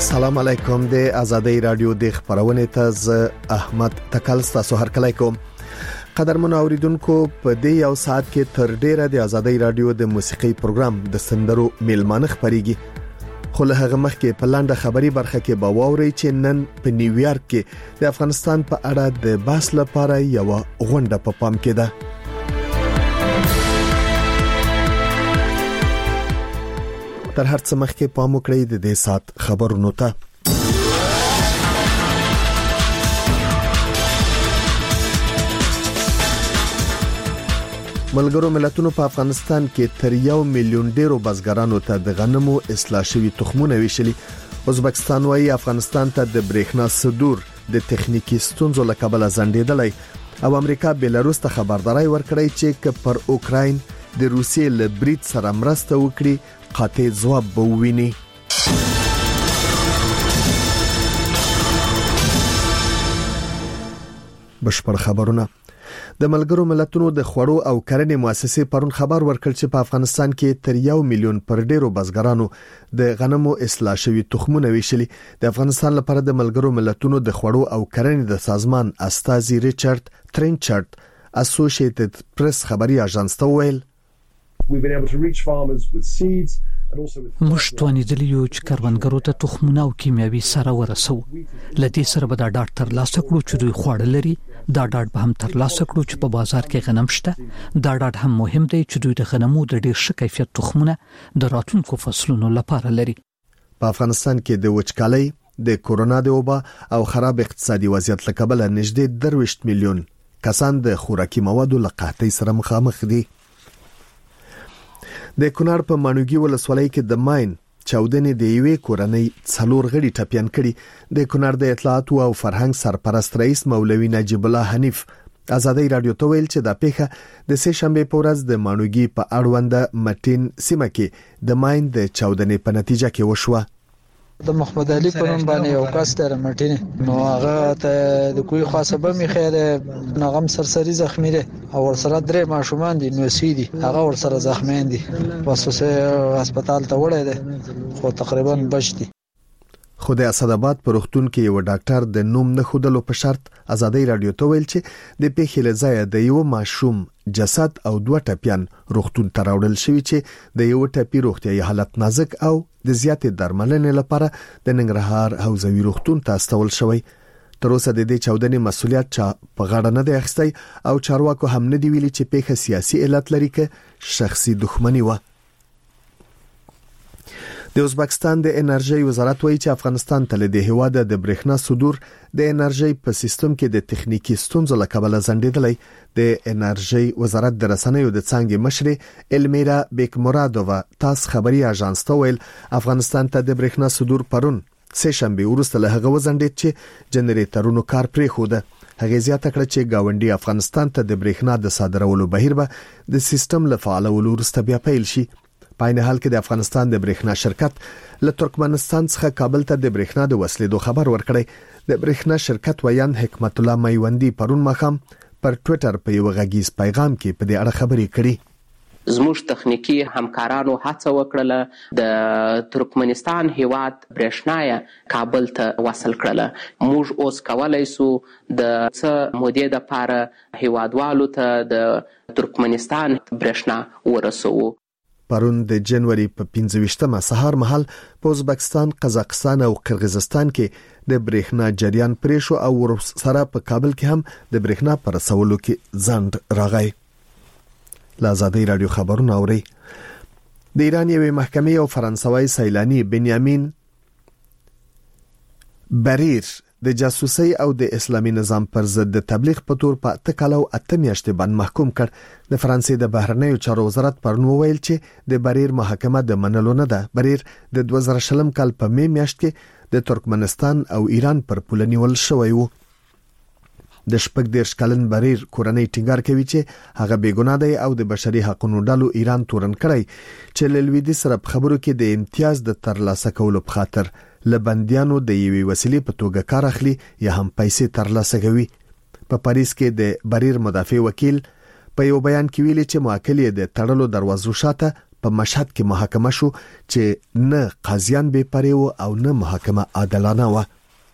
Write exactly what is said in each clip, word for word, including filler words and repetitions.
السلام علیکم د آزادۍ رادیو د خبرونه ته ز احمد تکل تاسو هر کله کوم قدرمن اوریدونکو په دې یو ساعت کې تر ډیره د آزادۍ رادیو د موسیقي پروګرام د سندرو میلمانه خبريږي خو له هغه مخکې په لاندې خبري برخه کې به واوري چې نن په نیویارک کې د افغانستان په اړه د بحث لپاره یو غونډه په پام کې ده تر هر څه مخکې پام وکړئ د دې سات خبرونو ته ملګرو ملتونو په افغانستان کې تر یو میلیون ډیرو بزګرانو ته د غنمو اصلاح شوی تخمونه ویشلي ازبکستان وايي افغانستان ته د برېښنا صدور د تخنیکی ستونزو له کبله ځنډیدلای او امریکا بیلاروس ته خبرداري ورکړی چې پر اوکراین د روسیې له برید سره مرسته وکړي قاطع ځواب به وویني بشپړ خبرونه د ملګرو ملتونو د خوړو او کرنې مؤسسې پرون خبر ورکړ چې په افغانستان کې تر یو میلیون پر ډیرو بزګرانو د غنمو اصلاح شوی تخمونه ویشلي د افغانستان لپاره د ملګرو ملتونو د خوړو او کرنې د سازمان استاذي ریچارډ ترینچارډ اسوسییټډ پریس خبري اژانس ته ویل We've been able to reach farmers with seeds and also with موږ توانیدلی یو چې کروندګرو ته تخمونه او کیمیاوي سره ورسو لدې سره به دا ډاټ تر لاسه کړو چې دوی خوړل لري دا ډاټ به هم تر لاسه کړو چې په بازار کې غنم شته دا ډاټ هم مهم دی چې دوی د غنمو د ډیر ښه کیفیت تخمونه د راتلونکو فصلونو لپاره لري په افغانستان کې د وچکالۍ د کورونا د وبا او خراب اقتصادي وضعیت له کبله نږدې درویشت میلیون کسان د خوراکي موادو له قحطۍ سره مخامخ دي د کونړ په مانوګي ولسوالۍ کې د ماین چاودنې د یوې کورنۍ څلور غړي ټپيان کړي د کونړ د اطلاعات او فرهنګ سرپرست رئیس مولوي نجیب الله حنیف آزادۍ رادیو ته ویل چې دا پیښه د سه شنبه په ورځ د مانوګي په اړوند مټین سیمه کې د ماین د چاودنې په نتیجه کې وشوه د محمد علي په نوم باندې یو کس تر مټینه نو هغه ته د کوی خاصه به می خیر نغم سرسری زخمی دي او ورسره درې ماشومان دي نو سیدي هغه ورسره زخمیان دي وسوسه هسپتال ته وړي دي خو تقریبا بچ دي خو د اسداباد په روغتون کې یو ډاکټر د نوم نه خودلو په شرط آزادۍ رادیو ته ویل چې د پیښې له ځایه د یو ماشوم جسد او دوه ټپيان روغتون ته راوړل شوی چې د یو ټپي روغتيایي حالت نازک او د زیاتې درملنې لپاره د ننګرهار حوزوي روغتون ته استول شوی تر اوسه د دې چاودنې مسولیت چا په غاړه نه دی اخیستی او چارواکو هم نه دی ویلي چې پیښه سیاسي علت لري که شخصي دښمني و د ازبکستان د انرژي وزارت وایي چې افغانستان ته له هیواد د برېښنا صدور د انرژي په سیستم کې د تخنیکی ستونزو له کبله ځنډیدلی د انرژي وزارت د رسنیو د څنګه مشر المیرا بیکمرادووا تاس خبري اژانس ته ویل افغانستان ته د برېښنا صدور پرون سه شنبه وروسته له هغه وزندید چې جنریټرونو کار پرې خوده هغه زیاته کړ چې گاونډي افغانستان ته د برېښنا د صادرولو بهیر به د سیستم له فعالولو وروسته بیا پیل شي په عین حال کې د افغانستان د برېښنا شرکت له ترکمنستان څخه کابل ته د برېښنا د وسلیدو خبر ورکړی د برېښنا شرکت ویان حکمت الله میوندی پرون مخام پر ټوئیټر په یو غږیز پیغام کې په دې اړه خبرې کړې زموږ تخنیکی همکارانو هڅه وکړه د ترکمنستان هیواد برېښنا کابل ته وصل کړله موږ اوس کولای سو د څه مودې لپاره هیوادوالو ته د ترکمنستان برېښنا ورسوو پرون د جنوري په پنځه ویشتمه سهار مهال په ازبکستان، قزاقستان او قرغیزستان کې د برېښنا جریان پرې شو او سره په کابل کې هم د برېښنا پر رسولو کې ځنډ راغی. له آزادۍ رادیو خبرونه اوري. د ایران یوې محکمې او فرانسوي سیلانی بنیامین بریر د جاسوسي او د اسلامي نظام پر ضد د تبلیغ په تور په تکالو اته میاشتې باندې محکوم کړ. د فرانسې د بهرنیو چارو وزارت پرون وویل چې د بریر محاکمه د منلو نه ده. بریر د دوه زره شلم کال په می میاشت کې د ترکمنستان او ایران پر پوله نیول شوی و. د شپږ دیرش کلن بریر کورنۍ ټینګار کوي چې هغه بیګناه دی او د بشري حقوقو ډلو ایران تورن کړی چې لویدي سره په خبرو کې د امتیاز د ترلاسه کولو په خاطر لبندیانو د یوې وسیلې په توګه کار اخلي یا هم پیسې ترلاسه کوي. په پاریس کې د بریر مدافع وکیل په یو بیان کې ویلي چې موکل یې د تړلو دروازو شاته په مشهد کې محاکمه شو چې نه قاضیان بې پرې وو او نه محاکمه عادلانه وه.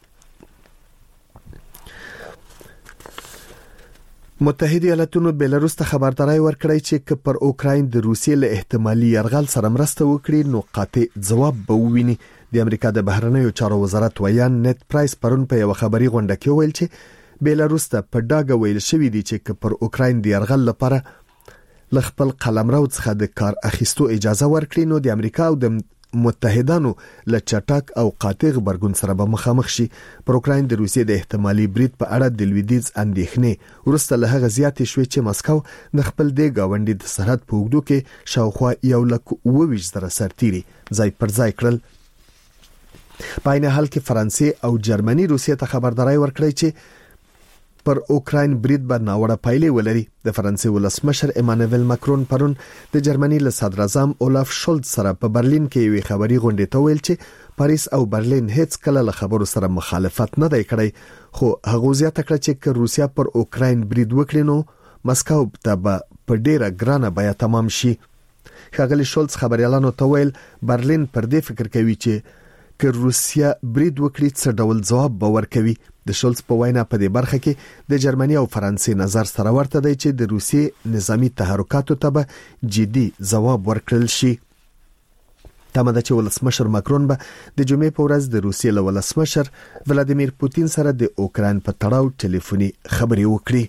متحده ایالاتونو بیلاروس ته خبرداري ورکړی چې که پر اوکراین د روسیې له احتمالي یرغل سره مرسته وکړي نو قاطع ځواب به وویني. د امریکا د بهرنیو چارو وزارت ویان نت پرایس پرون په یو خبري غونډه کې ویل چې بیلاروس ته په ډاګه ویل شوی دی چې که پر اوکراین د یرغل لپاره ل خپل قلمرو څخه د کار اخیستو اجازه ورکړي نو د امریکا او د متحدانو له چټک او قاطع غبرګون سره به مخامخ شي. پر اوکراین د روسیې د احتمالي برید په اړه د لویدیځ اندېښنې ورسته له هغه زیاتې شوې چې مسکو د خپل د گاونډي د سرحد په اوږدو کې شاوخوا یو لک اووه زره سرتیري ځای پر ځای کړل. په عین حال کې فرانسې او جرمني روسیې ته خبرداري ورکړی چې پر اوکراین برید به ناوړه پایلې ولري. د فرانسې ولسمشر ایمانوئل ماکرون پرون د جرمني له صدر اعظم اولاف شولز سره په برلین کې یو خبري غونډه ته ویل چې پاریس او برلین هیڅ کله له خبرو سره مخالفت نه دی کړی، خو هغه زیاته کړه چې که روسیا پر اوکراین برید وکړي نو مسکو ته به په ډیره ګرانه بیا تمام شي. ښاغلي شولز خبريالانو ته ویل برلین پر دې فکر کوي چې که روسیا برید وکړي څه ډول ځواب به ورکوي. د شولز په وینا په دې برخه کې د جرمني او فرانسې نظر سره ورته دی چې د روسیې نظامی تحرکاتو ته به جدي ځواب ورکړل شي. تمه ده چې ولسمشر ماکرون به د جمعې په ورځ د روسیې له ولسمشر ولادیمیر پوتین سره د اوکراین په تړاو ټلیفوني خبرې وکړي.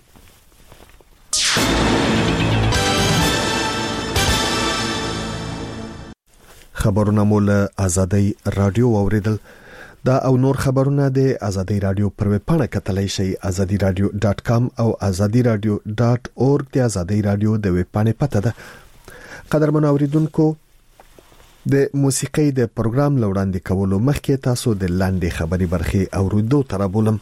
خبرونه مول آزادۍ رادیو اوریدل. دا او نور خبرونه د آزادۍ رادیو پر ویب پاڼه کتلای شئ azadi radio dot com او azadi radio dot org د آزادۍ رادیو د ویب پاڼې پته ده. قدرمن اوریدونکو د موسیقۍ د پروګرام لوړاندې کولو مخکې تاسو د لاندې خبري برخې اوریدو تر بولم.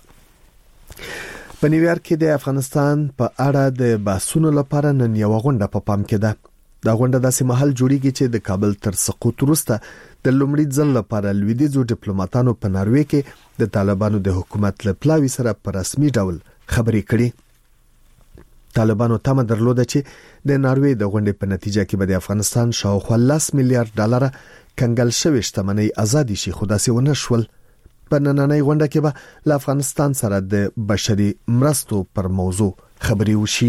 په نیویارک کې د افغانستان په اړه د بحثونو لپاره نن یو غونډه په پام کې ده. دا غونډه داسې محل جوړیږي چې د کابل تر سقوط وروسته د لومړي ځل لپاره لویدیځو ډیپلوماټانو په ناروې کې د طالبانو د حکومت له پلاوي سره په رسمي ډول خبرې کړي. طالبانو تمه درلوده چې د ناروې د غونډې په نتیجه کې به د افغانستان شاوخوا لس میلیارډ ډالر کنګل شوی شتمنۍ آزادي شي، خو داسې ونه شول. په نننۍ غونډه کې به له افغانستان سره د بشري مرستو پر موضوع خبرې وشي.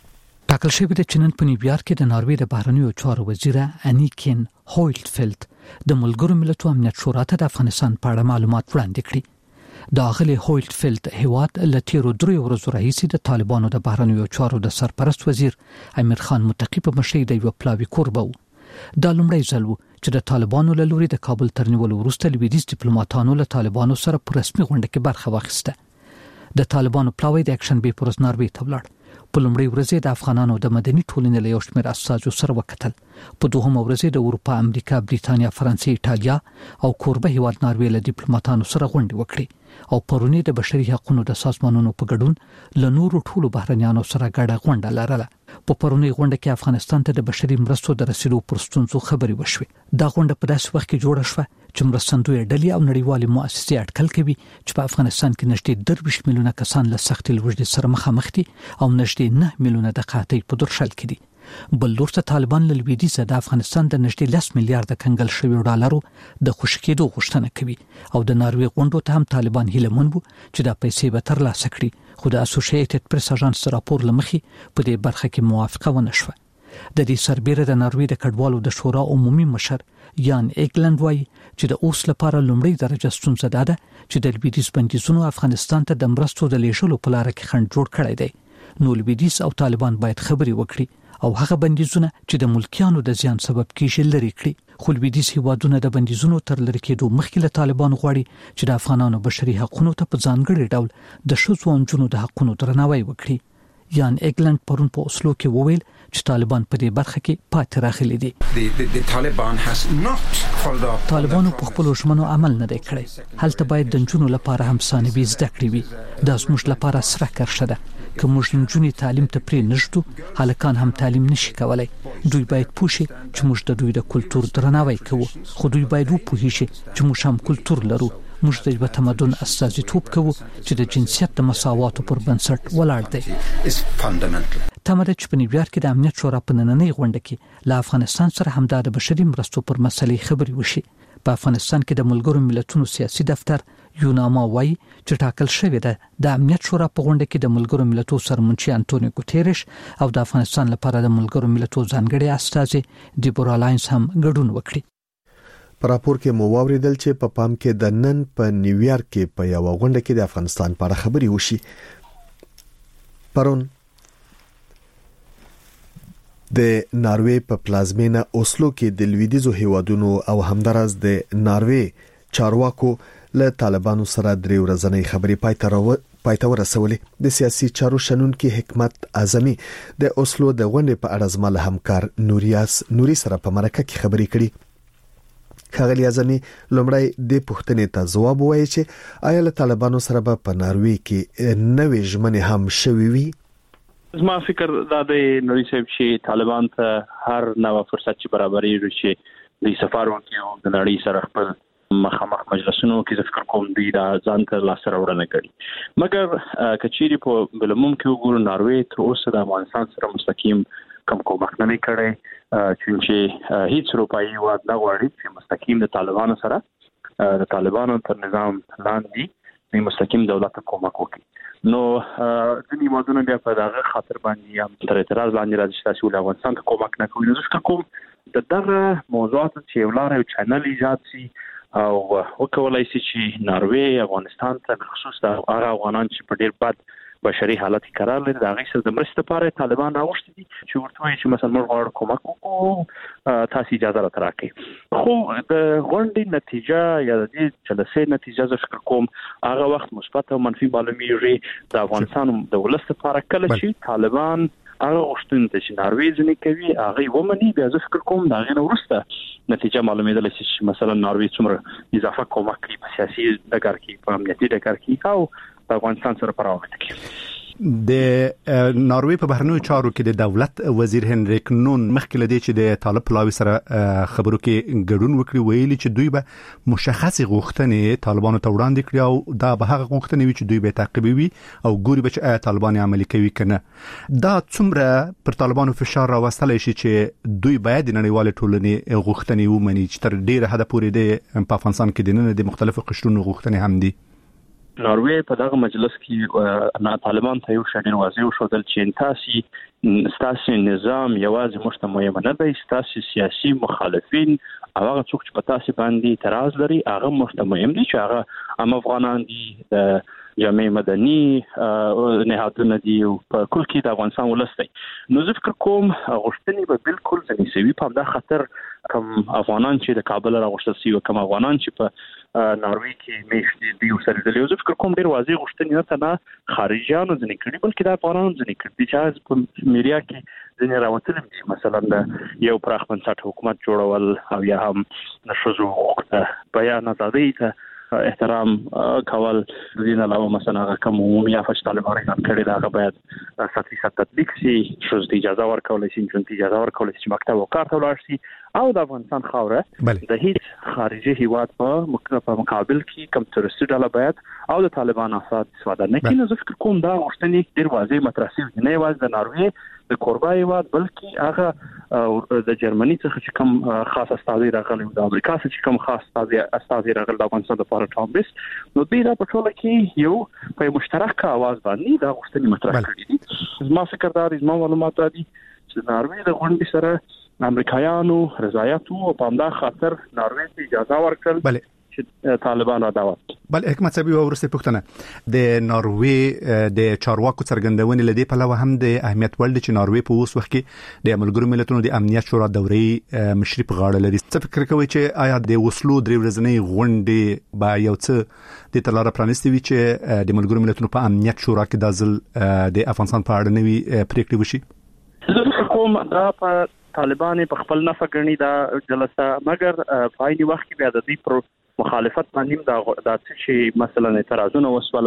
ټاکل شوی د چنن په نیویارک کې د ناروې د بهرنیو چارو وزیر انیکین هویلټفیلد د ملګرو ملتونو امنیت شورا ته د افغانستان په اړه معلومات وړاندې کړي. د اغلی هویلټفیلد هیواد له تیرو درې ورځو راهیسې د طالبانو د بهرنیو چارو د سرپرست وزیر امیر خان متقی په مشرۍ د یو پلاوي کوربه و. دا لومړی ځل و چې د طالبانو له لوري د کابل تر نیولو وروسته لویدیځ ډیپلوماټانو له طالبانو سره په رسمي غونډه کې برخه واخیسته. د طالبانو پلاوی د اکشن بي پرز ناروې ته ولاړ. په لومړۍ ورځ د افغانانو د مدني ټولنې له یو شمېر اساسو سره وکتل. په دوهمه ورځ د اروپا، امریکا، بریتانیا، فرانسې، ایټالیا او کوربه هیواد ناروې له ډیپلوماټانو سره غونډې وکړې او پرونی د بشري حقوقو د سازمانونو په ګډون له نورو ټولو بهرنیانو سره ګډه غونډه لرله. په پرونی غونډه کې افغانستان ته د بشري مرستو د رسیدو پر ستونزو خبرې وشوې. دا غونډه په داسې وخت کې جوړه شوه چې مرستندوی ډلې او نړیوالې مؤسسې اټکل کوي چې په افغانستان کې نږدې درویشت میلیونه کسان له سختې لوږې سره مخامخ دي او نږدې نه میلیونه د قحطۍ په درشل کې دي. بل لور ته طالبان له لویدیځه د افغانستان د نږدې لس میلیارډ کنګل شویو ډالرو د خوشی کېدو غوښتنه کوي او د ناروې غونډو ته هم طالبان هیله مند وو چې دا پیسې به ترلاسه کړي، خو د اسوسییټډ پریس اژانس راپور لمخې په دې برخه کې موافقه ونه شوه. د دې سربېره د ناروې د کډوالو د شورا عمومي مشر یان ایګلند وایي چې د اوس لپاره لومړی درجه ستونزه ده چې د لویدیځ بندیزونو افغانستان ته د مرستو د لیږلو په لار کې خنډ جوړ کړی دی. نو لویدیځ او طالبان باید خبرې وکړي او هغه بندیزونه چې د ملکیانو د زیان سبب کیږي لري کړي. خو لویدیځ هیوادونه د بندیزونو تر لري کېدو مخکې له طالبان غواړي چې د افغانانو بشري حقوقو ته په ځانګړي ډول د ښځو او نجونو د حقوقو درناوی وکړي. یان ایګلند پرون په اوسلو کې وویل چې طالبان په دې برخه کې پاتې راغلي دي. طالبانو په خپل ژمنو عمل نه دی کړی. هلته باید د نجونو لپاره هم ثانوي زده کړې وي. دا زموږ لپاره سره کرښه ده. که موږ نجونې تعلیم ته پرې نږدو، هلکان هم تعلیم نشي کولای. دوی باید پوه شي چې موږ د دوی د کلتور درناوی کوو، خو دوی باید وپوهیږي چې موږ هم کلتور لرو. موږ د یو تمدن استازیتوب کوو چې د جنسیت د مساواتو پر بنسټ ولاړ دی. تمه ده چې په نیویارک کې د امنیت شورا په نننۍ غونډه کې له افغانستان سره همدا د بشري مرستو پر مسلې خبرې وشي. په افغانستان کې د ملګرو ملتونو سیاسي دفتر یوناما وايي چې ټاکل شوی ده د امنیت شورا په غونډه کې د ملګرو ملتونو سرمنشي انټونیو ګوتيريش او د افغانستان لپاره د ملګرو ملتونو ځانګړي استازي دیبورا لاینز هم ګډون وکړي. په راپور کې مو واوریدل چې په پام کې د نن په نیویارک کې په یو غونډه کې د افغانستان په اړه خبرې وشي. پرون د ناروې په پلازمینه اوسلو کې د لویدیزو هیوادونو او همدارس د ناروې چارواکو له طالبانو سره درې ورځنۍ خبرې پای ته ورسولې. د سیاسي چارو شنونکي حکمت اعظمي د اوسلو د غونډې په اړه زما له همکار نوریاس نوري سره په مرکه کې خبرې کړې. خاغلی اعظمي لومړی د پوښتنې ته ځواب وایي چې آیا له طالبانو سره به په ناروې کې نوې ژمنې هم شوي وي. زما فکر دا د نوري صاحب چې طالبان ته هر نوې فرصت چې برابرېږي چې د سفر وکړي او د نړۍ سره خپل مخامخ مجلسونو کې ذکر کوم دی دا ځان ته لاس راوړنه کوي. مګر کچيري په بلموم کې وګورو ناروې تر اوسه د افغانستان سره مستقیم کوم کومک نه کړي چې هیڅ اروپایي هیواد نه غواړي چې مستقیم د طالبانو سره د طالبانو تر نظام لاندې د مستقیم دولت کومک وکړي. نو د نیمادونو بیا په دغه خاطر باندې هم تر اعتراض باندې راځي چې تاسو له افغانستان کومک نه کوئ. نو ځکه کوم د دغه موضوعات چې ولاره یو چینل ایجاد شي او وکولای شي چې ناروې افغانستان ته خصوص د هغه افغانان چې په ډیر بد بشري حالت کې قرار لري د هغه سره د مرستې لپاره طالبان راوښتي دي چې ورته وایي چې مثلا موږ غواړو کومک وکړو تاسو اجازه راته راکړئ. خو د غونډې نتیجه یا د جلسې نتیجه زه فکر کوم هغه وخت مثبت او منفي معلومیږي. د افغانستان د ولس لپاره کله چې طالبان هغه غوښتنه چې ناروې ځنې کوي هغه ومني بیا زه فکر کوم دا غنه ورسته نتیجه معلومېدل چې مثلا ناروې څومره اضافه کومک کوي په سیاسي ډګر کې په امنیتي ډګر کې او په افغانستان سره پراوخت کې. د ناروې په بهرنیو چارو کې د دولت وزیر هنریک نون مخکې لدی چې د طالب پلاوی سره خبرو کې ګډون وکړي ویلي چې دوی به مشخص غوښتنې طالبانو ته وړاندې کړي او دا به هغه غوښتنې وي چې دوی به تعقیبوي او ګوري به چې طالبان عملي کوي کنه. دا څومره پر طالبانو فشار راوستلی شي چې دوی باید د نړیوال ټولنې غوښتنې ومني چې تر ډیره حد پورې د افغانستان کې د نن د مختلفو قشرونو غوښتنې هم دي. ناروې په دغه مجلس کې نه طالبان ته یو شډین واضح وشول چې تاسو ستاسو نظام یوازې مشتمل نه دی، ستاسو سیاسي مخالفین او هغه څوک چې په تاسو باندې اعتراض لري هغه مشتمل دي چې هغه هم افغانان دي، جامعه مدني نهادونه دي او په کل کې د افغانستان ولس دی. نو زه فکر کوم غوښتنې به بالکل ځنیسوي په دا خطر کوم افغانان چې د کابل راغوښتل شي او کوم افغانان چې په ناروې کې میشتي دی او سره د زه فکر کوم ډیر واضح غوښتنې نه تنه خارجيانو ځنې کړي بلکې د افغانانو ځنې کړي چې په میډیا کې ځنې راوتل دي مثلا د یو پراخ بنسټ حکومت جوړول او یا هم د شذو حقوق بیان ازادي ته احترام کول. د دې علاوه مثلا کوم عمومي افش طالبان اعلان کړی دا هغه باید ساتي سات تطبیق شي، شوز د اجازه ورکول شي، جون اجازه ورکول شي چې مکتب او کار ته ولاړ شي او د افغانستان خاوره د هیڅ خارجي هیواد په مقابل کې کم ترسي ډله باید او د طالبان افراد استفاده نه کوي. زه فکر کوم دا غوښتنې ډیر واضح مطرح شوي نه یوازې د ناروې د کوربه هیواد بلکې هغه د جرمني څخه چې کوم خاص استازي راغلي او د امریکا څخه چې کوم خاص استازي استازي راغلي د افغانستان لپاره ټامبس نو دوی دا په ټوله کې یو په مشترک اواز باندې دا غوښتنې مطرح کړې دي. زما فکر دا دی، زما معلومات دي چې ناروې د غونډې سره امریکایانو رضایت او په همدا خاطر ناروې ته اجازه ورکړل چې طالبان را دعوت. بل حکمت صاحب یو ورسته پوښتنه د ناروې د چارواکو څرګندونې لدی په لور هم د اهمیت ول چې ناروې په اوس وخت کې د ملګرو ملتونو د امنیت شورا دورې مشري په غاړه لري. څه فکر کوي چې آیا د وسلو درې ورځنۍ غونډې با یو څه د تلاره پرانستي وي چې د ملګرو ملتونو په امنیت شورا کې د ځل د افغانستان په اړه نوي پریکړې وشي؟ زه کوم دا په طالبان په خپل نفع غني دا جلسه، مګر په عین وخت کې بیا د دې پر مخالفت باندې دا د چې مثلا اعتراضونه وسوله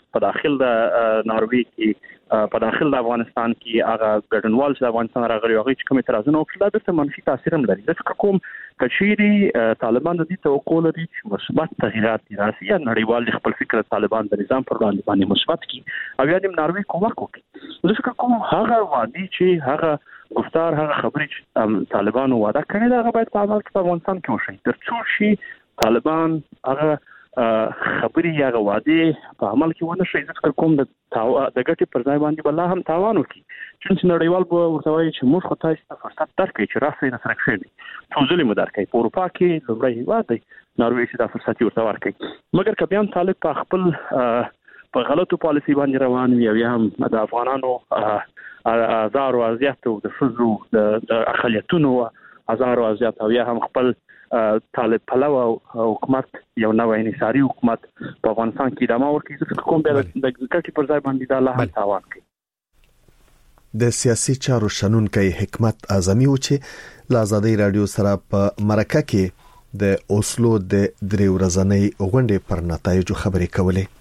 په داخل د ناروې کې په داخل د افغانستان کې هغه ګډنوال چې د افغانستان راغلي هغه چې کوم اعتراضونه وکړل د منفي تاثیر هم لري. ځکه کوم کشيري طالبان د دې توقع لري چې مثبت تغیرات راسي یا نړیوال خپل فکر طالبان د نظام پر وړاندې باندې مثبت کی او یا د ناروې کومک وکړي. ځکه کوم هغه وادي چې هغه گفتار هغه خبرې چې طالبانو وعده کړې ده هغه باید په عمل کې په افغانستان کې وشي ترڅو شي طالبان هغه خبري یا غواړي په عمل کې ونه شي. ځکه کوم د د ګټې پر ځای باندې بل هم تاوان وکړي چې نړیوال به ورته وایي چې موږ خو تاسو ته فرصت درکړي چې راسي نه سره کېږي څو ځلې مو درکړي په اروپا کې لومړی هیواد دی ناروې چې دا فرصت ورته ورکړي. مګر که بیا هم طالب په خپل په غلطو پالیسي باندې روان وي او یا هم د افغانانو هزار او ازیات د فزو د اقلیتونو هزار او ازیات او یا هم خپل طالب پلو حکومت یو نوې انحصاري حکومت په افغانستان کې ادامه ورکړي چې کوم به د ګټې پر ځای باندې د الله تاوان کوي. د سیاسي چارو شنونکي حکمت اعظمي و چې له آزادۍ رادیو سره په مرکه کې د اوسلو د درې ورځنۍ غونډې پر نتایجو خبرې کولې.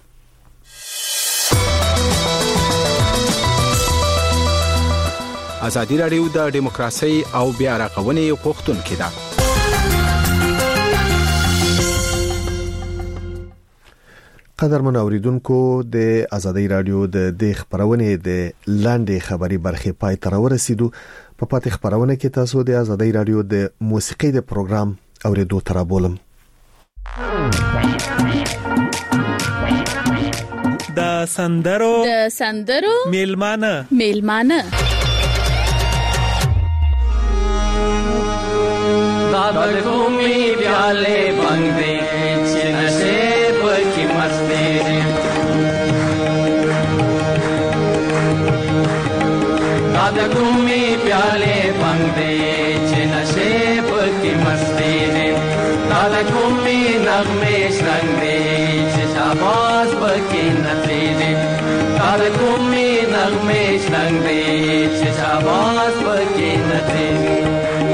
آزادۍ رادیو د دیموکراسي او بیا راغونې غوښتونکې ده. قدرمن اوریدونکو د آزادۍ رادیو د د خبرونه د لاندې خبري برخه پای تر ورسېدو. په پاتې خبرونه کې تاسو د آزادۍ رادیو د موسیقي د پروګرام اوریدو تر بولم. د سندرو د سندرو میلمانه میلمانه دا د کومي پیاله باندې چې نشه پکې مسته دا د کومي پیاله باندې چې نشه پکې مسته دا د کومي نغمه څنګه چې شاباش پکې نڅې دا د کومي نغمه څنګه چې شاباش پکې نڅې.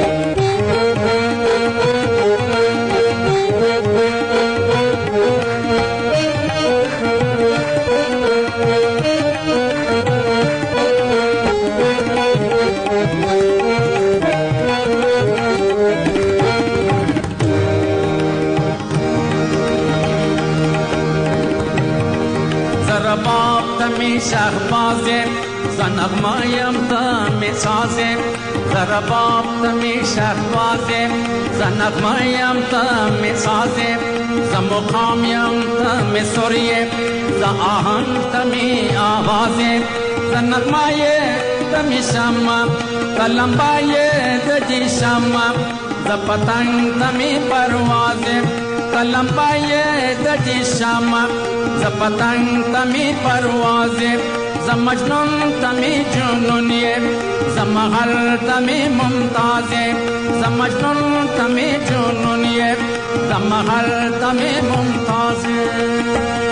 شهبازم زنغمایم تم سازم زرباب تمی شهبازم زنغمایم تم سازم زمقامیم تم سوریم ز آهنگ تمی آوازم زنغمای تمی شمم زلمبای دجی شمم ز پتنگ تمی پروازم زلمبای دجی شمم ز پتنگ تمی پروازم ز مجنون تمی جنونیم ز مغل تمی ممتازیم ز مجنون تمی جنونیم ز مغل تمی ممتازیم.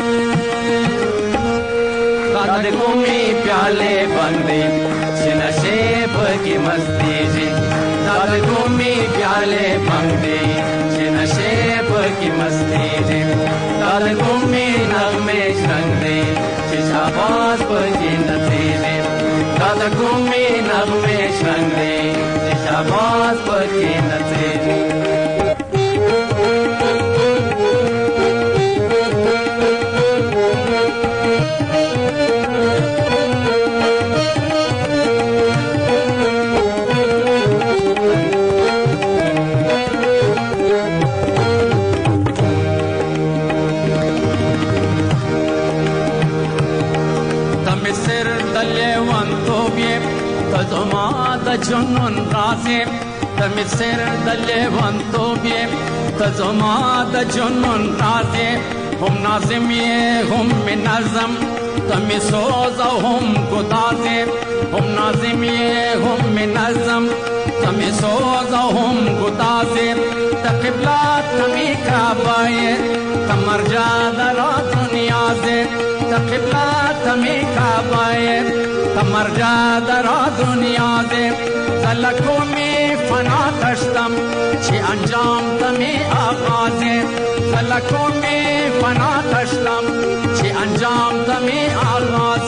داد کومی پیالے بندے چنشے پکی مستی جی داد کومی پیالے بندے چنشے پکی مستی جی داد کومی نغمے شنگے شاباش پکی نتیجے داد کومی نغمے شنگے شاباش پکی نتیجے. جنون رازم تمی سر دلی ون تو بیم تزما د جنون رازم هم نازمیه هم منظم تمی سوز هم گدازم هم نازمیه هم منظم تمی سوز هم گدازم تقبلات تمی کعبه تمرجا در دنیا ز تقبلات تمی کعبه تمرجا در دنیا ز زلکو می فنا تشتم چې انجام تمه آغاز فلکو می فنا تشتم چې انجام تمه آغاز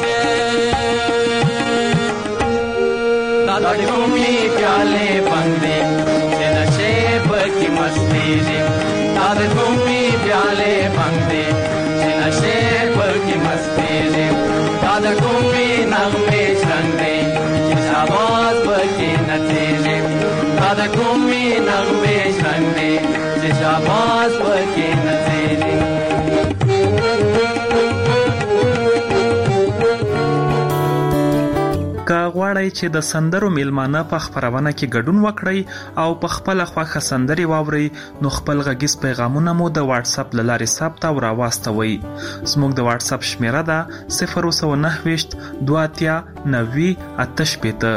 دادا کومی پیالے بندے چې نشه پکې مستی دي دادا کومی پیالے بندے چې نشه پکې مستی دي دادا کومی نغمه څنګه چې شاباش پکې نته دي دادا کومی نغمه څنګه چې شاباش پکې نته دي که غواړئ چې د سندرو میلمانه په خبرونه کې ګډون وکړئ او په خپل خوښه سندري واورئ نو خپل غږیز پیغامونه مو د واتس اپ لارې ثبت او راواستوئ. زموږ د واتس اپ شمیره ده صفر نه نه دوه اتیا نوي اته شپېته.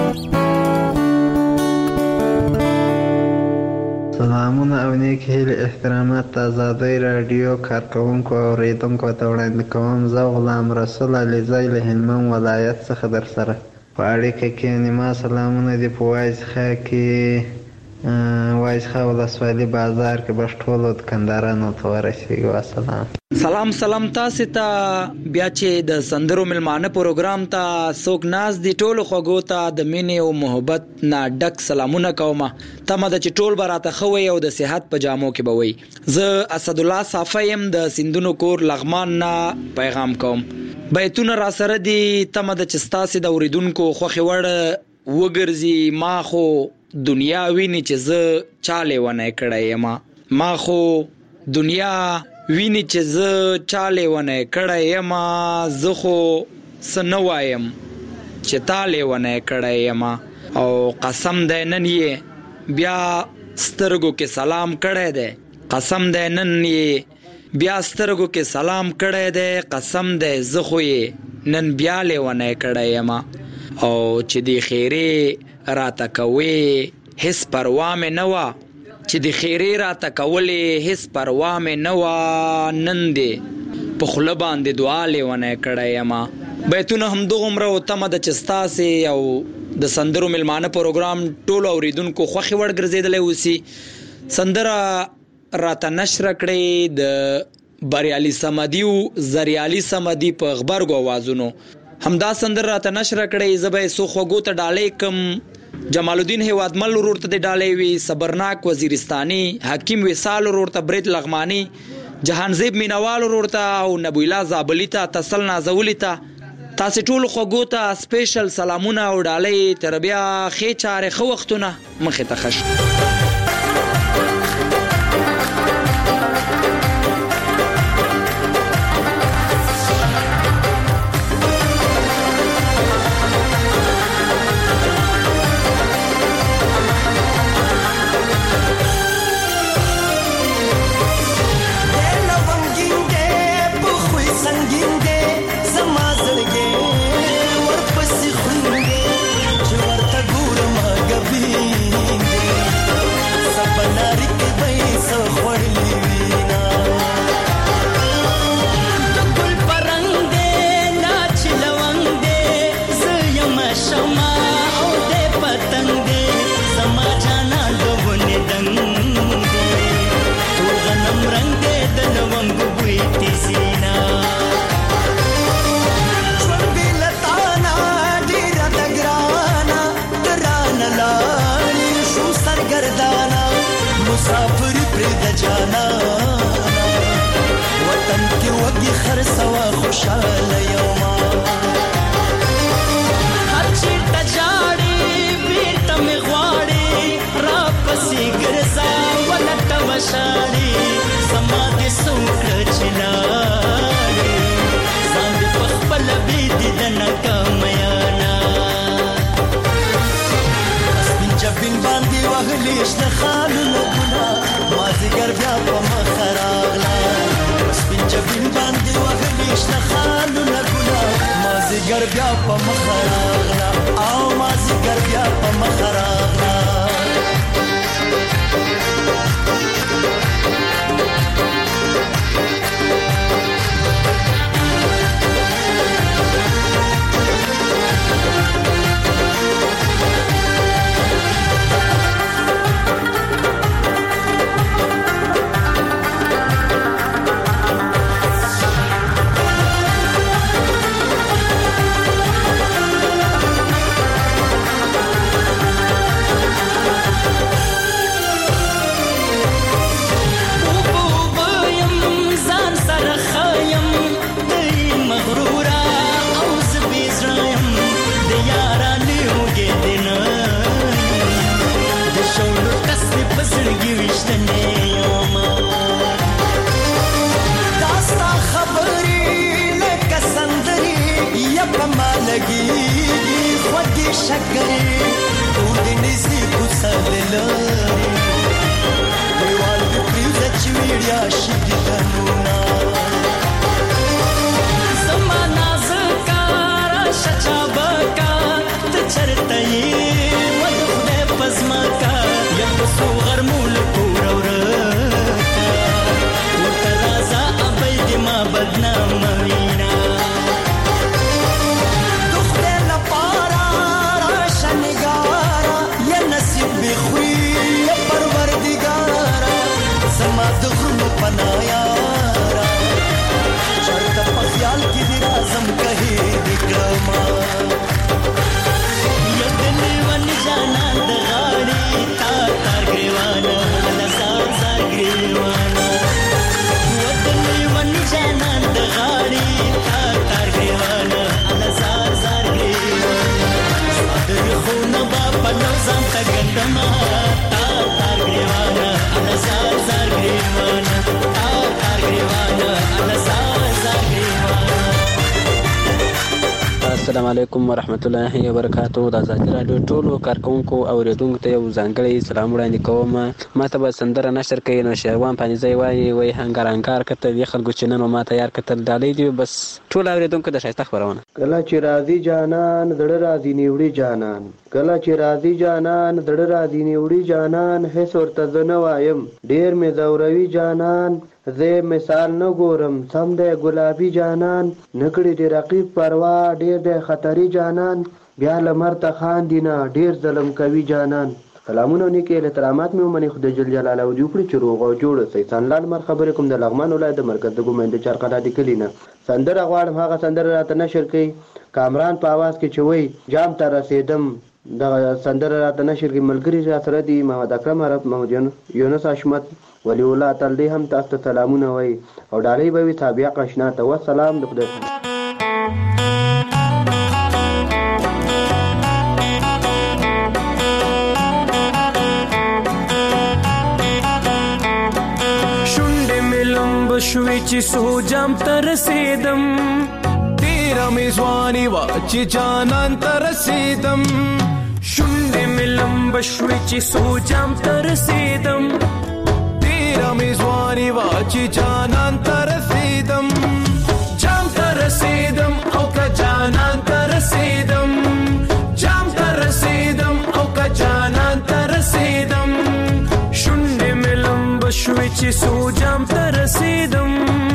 سلامونه او نیک هیلې احترامات د آزادۍ راډیو کارکوونکو او اوریدونکو ته وړاندې کوم. زه غلام رسول علیزی له هلمند ولایت څخه در سره په اړیکه کې نیما سلامونه دي په وایسخه کې وایسخه ولسوالي بازار کې بس ټولو دکاندارانو ته ورسیږي. والسلام. سلام سلام تاسو ته بیا چې د سندرو ملمانه پروګرام ته څوک ناز دی ټولو خوږو ته د مینې او محبت نه ډک سلامونه کوم. تمه د چې ټول براته خوي او د صحت په جامو کې بوي. زه اسد الله صافیم د سندونو کور لغمان نه پیغام کوم. بیتونه را سره دي تمه د چې تاسو د اوریدونکو خوخي وړ وګرځي. ما خو دنیا ویني چې زه چاله ونه کړای ما ما خو دنیا ویني چې زه چاله ونه کړای ما زه خو سنوایم چې تاله ونه کړای ما او قسم دې نن یې بیا سترګو کې سلام کړی دی. قسم دې نن یې بیا سترګو کې سلام کړی دی. قسم دې زه خو یې نن بیا لیونه کړی ما او چې دی خیره راته کوي هیڅ پروا مې نه وا چې دی خیره راته کولې هیڅ پروا مې نه وا نن دې په خله باندې دعا لیونه کړی ما. بیتونه هم دومره او تمه د چستاسي او د سندرو ملمانه پروګرام ټولو اوریدونکو خوخي وړ ګرځیدلې وسی. سندره راته نشر کړې د بریالي سمدیو زریالي سمدی په خبرګو आवाजونو همدا سندره راته نشر کړې. زبې سو خوګو ته ډالې کم جمال الدین هوادمل ورور ته ډالې وی صبرناک وزیرستاني حکیم وصال ورور ته برید لغمانی جهانزیب مینوال ورور ته او نبی الله زابلی ته تسل نازولی ته تاسو ټول خوګو ته سپیشل سلامونه او ډالۍ تر بیا خې چاره خو وختونه مخه ته خش. مسافر پر د جانا وطن کې وږي خرڅوا خوشاله یوما هر چې تجاړي بیرته می غواړي را پسې ګرځا ولټ وشاړي سما دې سوکړه چلاري ځان دې په خپل بيد دنه کامیانا اسبین جبین باندې وهلې شنه خالونه مازیګر بیا په مخراغلا سپین جبین باندې وهلې شنه خالونه ګلا مازیګر بیا په مخراغلا او مازیګر بیا په مخراغلا شکرې ټول نږدې کوڅه دیوال دې پرېږده چې ویړیا شي دیدنونه زما نازکه راشه چابکه ته چېرته یې و د خدای په ځمکه یم په څو غرمو له کوره ورکه ورته راځه ابۍ دې ما بدنامه وینه د خدای لپاره راشه نګاره یا نصیب مې خوري یا پروردګاره زما د غرونو پناه یاره چېرته په خیال کې دې راځم که هېر دې کړمه یا د لیون جانان د غاړې تار تار ګریوانه هله زار زار ګریوانه و د لیون جانان د غاړې تار تار ګریوانه هله زار زار ګریوانه ستا د ریښونه به په نو ځان ته ګنډمه تار تار ګریوانه هله زار زار ګریوانه تار تار ګریوانه هله زار زار ګریوانه. السلام علیکم ورحمت الله وبرکاتو. د ازادي راډیو ټولو کارکونکو او اوریدونکو ته یو ځانګړی سلام وړاندې کوم. ما ته به سندره نشر کوي نو شهروان پانیزی وایي وایي هنګار هنګار کتل یې خلکو چې نن ما ته یار کتل ډالۍ دي بس ټول اوریدونکو د ښایسته خپرونه. کله چې راځي جانان زړه راځي نیوړي جانان کله چې راځي جانان زړه راځي نیوړي جانان هیڅ ورته زه نه وایم ډېر مې ځوروي جانان زه مثال نه ګورم سم دی ګلابي جانان نکړي دې رقیب پروا ډېر دی خطري جانان بیا لمر ته خاندي نه ډېر ظلم کوي جانان. سلامونه او نیکې احترامات مې ومني خدای جل جلاله دې وکړي چې روغ او جوړ اوسئ. سنلال مر خبرې کوم د لغمان ولایت د مرکز د ګومینده چارقلادي کلي نه. سندره غواړم هغه سندره راته نشر کوي کامران په اواز کې چې وایي جام ته رسېدم دغه سندره راته نشر کوي ملګري را سره دي محمد اکرم عرب محمد یونس حشمت ولی الله تعالی دې هم تاسو ته سلامونه وایي او ډالۍ به وي تابعه قشنا ته والسلام د خدای شوی چې سو جام تر رسیدم تیرا میزوانی وا چې جانان تر رسیدم شونډې ملم بشوی چې سو جام تر رسیدم تیرا میزوانی وا چې جانان تر رسیدم جام تر رسیدم او کا جانان تر رسیدم جام تر رسیدم او کا جانان تر رسیدم شونډې ملم بشوی چې سو جام تر رسیدم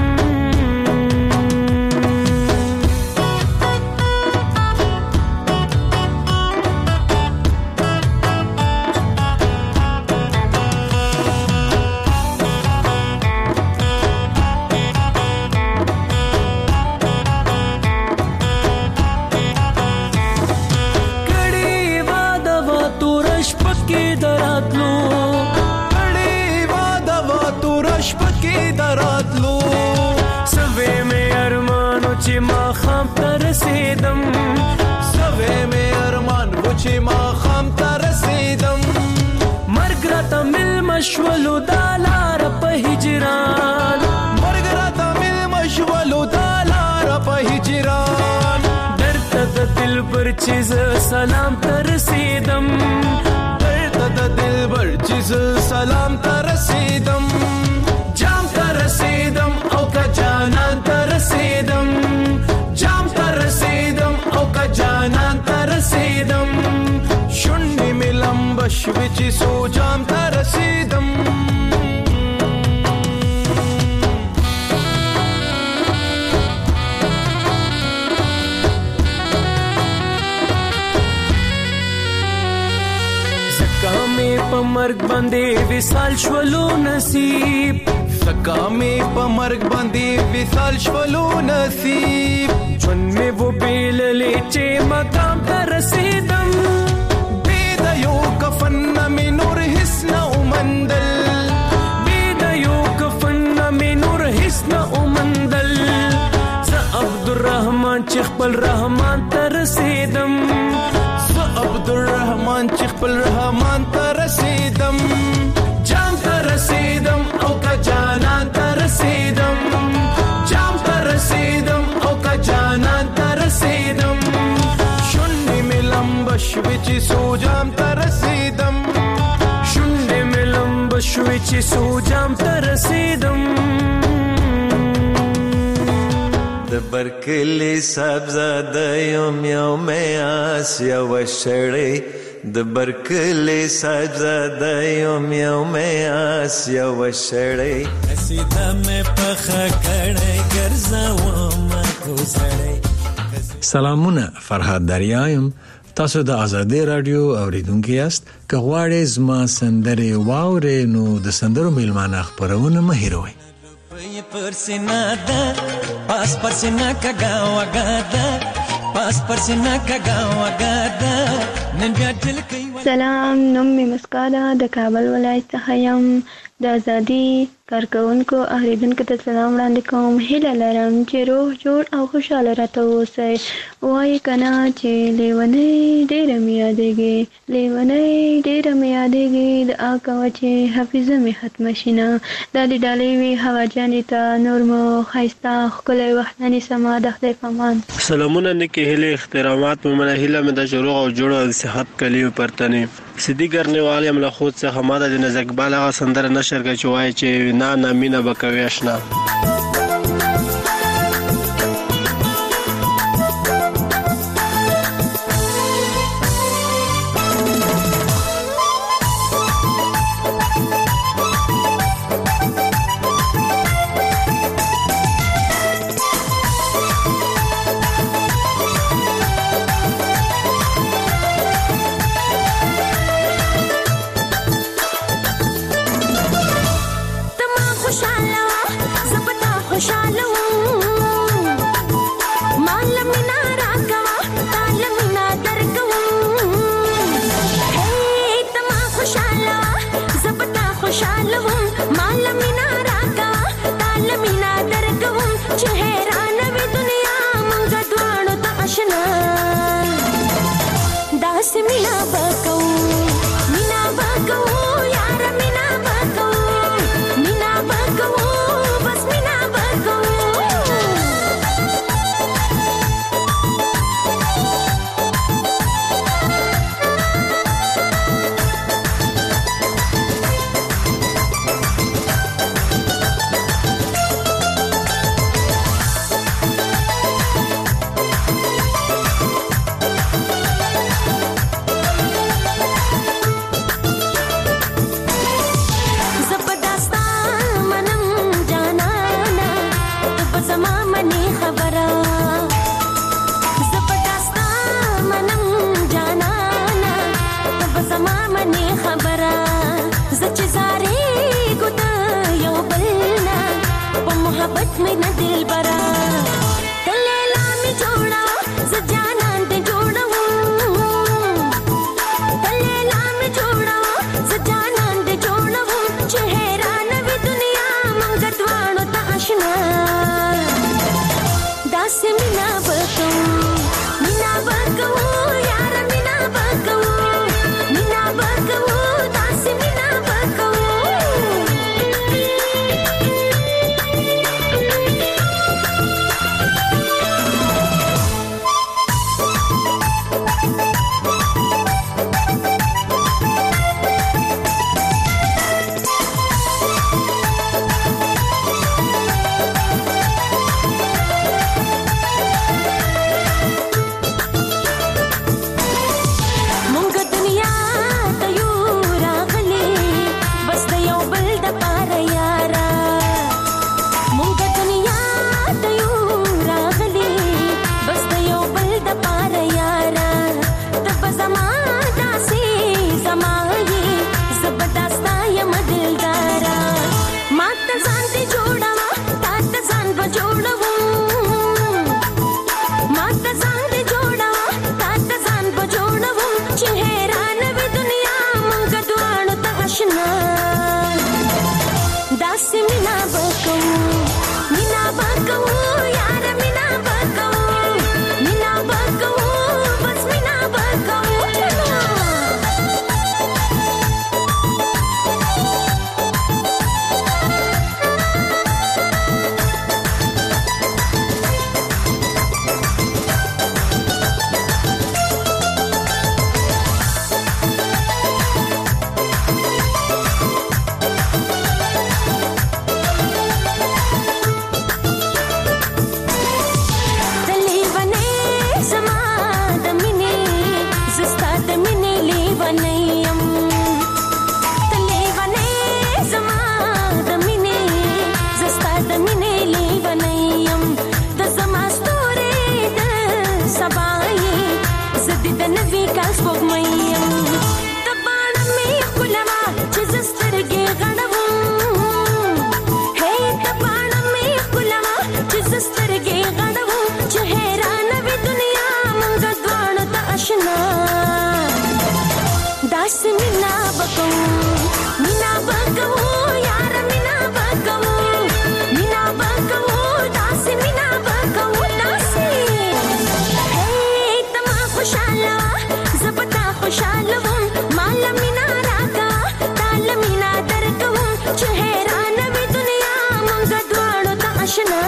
رسیدم سوي مې ارمان و چې ما خام ته رسیدم مرګ راته مل مشولو دا لار په هجران مرګ راته مل مشولو دا لار په هجران درته د دل پر چیز سلام ته رسیدم درته د دل پر چیز سلام ته رسیدم جام ته رسیدم او کا جانان ته رسیدم جام ته رسیدم او کا جانان ته رسیدم شونډې مې لمبه شوې چې سو جام ته رسیدم زکه مې په مرګ باندې وصال شولو نصیب زکه مې په مرګ باندې وصال شولو نصیب ژوند مې و بیللې چې مقام ته رسیدم بې د یو کفن نه مې نور هیڅ نه ومندل بې د یو کفن نه مې نور هیڅ نه ومندل زه عبدالرحمن چې خپل رحمان ته رسیدم زه عبدالرحمن چې خپل رحمان ته رسیدم جام ته رسیدم او کا جانان ته رسیدم جام ته رسیدم او کا جانان ته رسیدم شونډې مې لمبه شوي چې سوجام ته رسیدم شونډې مې لمبه شوي چې سوجام ته رسیدم د برکلي صاحبزاده یم یو مې آس یوه شړۍ د برکلي صاحبزاده یم یو مې آس یوه شړۍ قصیده مې پخه کړی ګرځوم کوزړۍ. سلامونه، فرهاد دریا یم. تاسو د آزادۍ رادیو اوریدونکي یاست. که غواړئ زما سندرې واورئ نو د سندرو میلمانه خپرونه مه هېروئ. پر سینا ده پاس پر سینا کګا وګا ده پاس پر سینا کګا وګا ده نن بیا دل کوي. سلام، نوم مې مسکاده د کابل ولایت څخه یم. د ازادي کارکونکو اوریدونکو ته سلام وړاندې کوم. هیله لرم چې روح جوړ او خوشاله راته اوسئ. وایي کنه چې لیونۍ ډېره مې یادېږي، لیونۍ ډېره مې یادېږي، دعا کوه چې حافظه مې ختمه شي نه. دا د ډالۍ وي هوا جانې ته. نور مو ښایسته ښکلی وخت ننیسمه. د خدای په امان. سلامونه، نیکې هیلې احترامات مو منه. هیله مې د روغ او جوړ او صحت کلیو پرتنې سیدی ګرنیوال یم له خود څخه. ما د نزک بالا سندره نشر کوي چې وایي چې نه نه مینه به کوي آشنا. لیونیم ته لیونی زما د مینې زستا د مینې لیونیم د زما ستوري د سبای زدي د نوي کال سپوږمیم د باڼه مې ښکلوه چې زه سترګې غړوم هی د باڼه مې ښکلوه چې زه سترګې غړوم چې حیرانه وي دنیا موږ دواړو ته اشنا داسې مینا به کوو مینا به کوو یاره مینا به کوو مینا به کوو داسې مینا به کوو داسې هی ته ما خوشحاله زه به تا خوشحاله وم ماله مینا راکا تاله مینا درکوم چې حیرانه وي دنیا موږ دواړو ته اشنا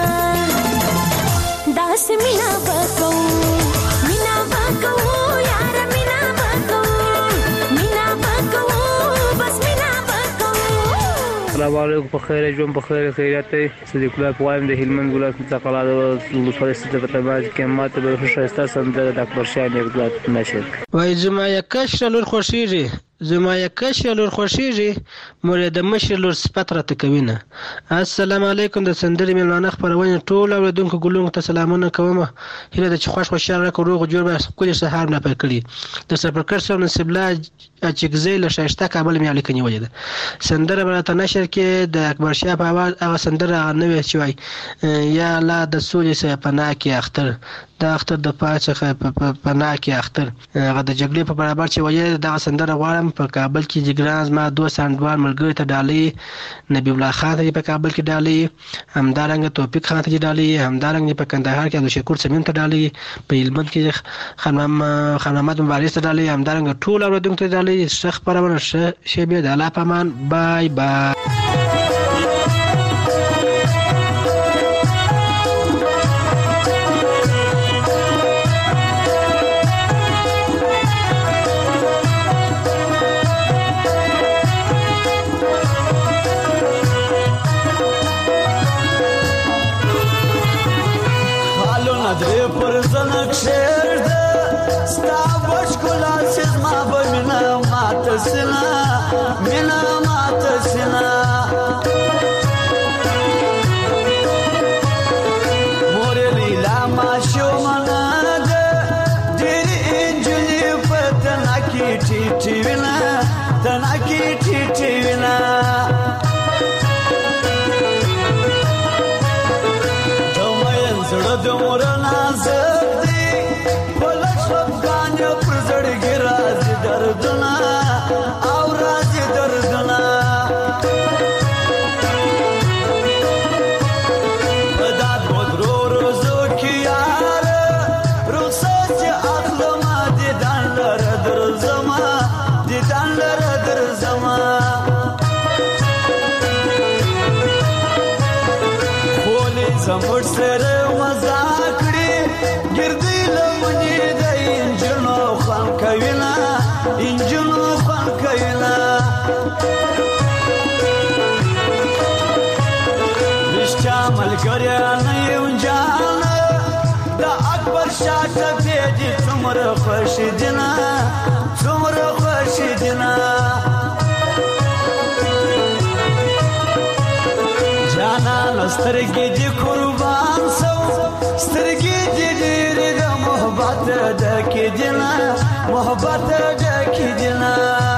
داسې مینا به کوو مینا به کوو یاره مینا به کوو مینا به کوو بس مینا به کوو. السلام علیکم. په خیر ژوند په خیر خیریت دی. صدیق الله پوایم د هلمند ولایت څخه د ولسوالۍ څخه په تماس کې ماته به ښایسته سندره د اکبر شاه نیکلات نشر وای زما یکش لور خوشیږي زما یکش لور خوشیږي مور د مشر لور صفت را تکوینه. السلام علیکم. د سندرې ملانه خبرونه ټول اوریدونکو ګلونو ته سلامونه کوم. هله د خوش خوشاله کو روغ جوړ به خپل سهار نه پکړي د سفرکر سره نسب لا چې له شایسته کابل مې الیکنی وجه سندره برته نشر کې د اکبر شاه په आवाज هغه سندره نوې چوي یا لا د سولې سره پناه کې اختر د اختر د پاڅخه پناه کې اختر هغه د جګړې په برابر چې وایي د سندره غواړم په کابل کې جګران ما دوه ساندوال ملګری ته ډالې نبی الله خان ته په کابل کې ډالې همدارنګ توفیق خان ته ډالې همدارنګ په کندهار کې د شکر سمین ته ډالې په هلمند کې خانم خانمات مبارز ته ډالې همدارنګ ټول اوردونکو ته ډالې شیخ پرونه شیبه د الله پامان بای بای. درې پر زنک شیر ده ستا بشکلا سیز ما بمینا مات سینا مینا مات سینا موری لیلا ما شو منا ده دیری انجلی پر تناکی ٹیٹی وینا تناکی ٹیٹی وینا د مورنا زدي ولښ افغان پر زړګي راځي دردنا او راځي دردنا پدات مودرو روزو کې یار رخصت اخلم دي داندر در زما دي داندر در زما خولي زمړ سره انجنو خان کاینا رشتیا ملګری نه یو جان د اکبر شاه ته دې څومره خوش دینا څومره خوش دینا جانا سترګې دې قربان سو سترګې دې دې د محبت د کې دینا محبت جاکی دینا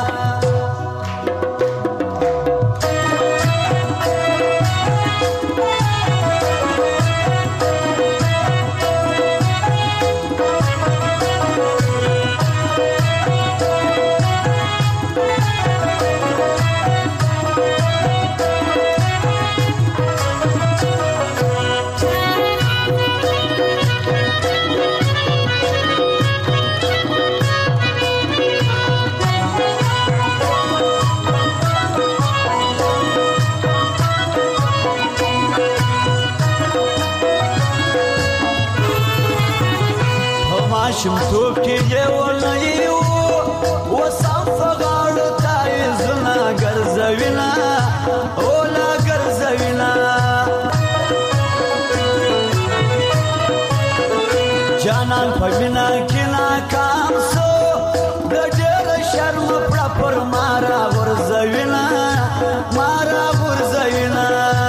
شم تو کې یو نه یو وسام فغاړ تای زنا ګرځوینا اولا ګرځوینا جانان په بنا کې ناکام سو د ډېر پر مارا ورزوینا مارا ورزوینا.